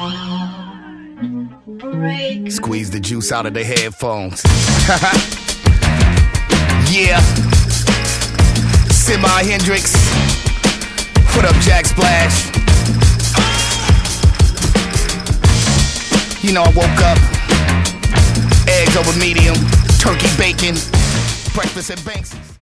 Squeeze the juice out of the headphones. Yeah. Semi Hendrix. What up, Jack Splash? You know, I woke up, eggs over medium, turkey bacon, breakfast at Banks.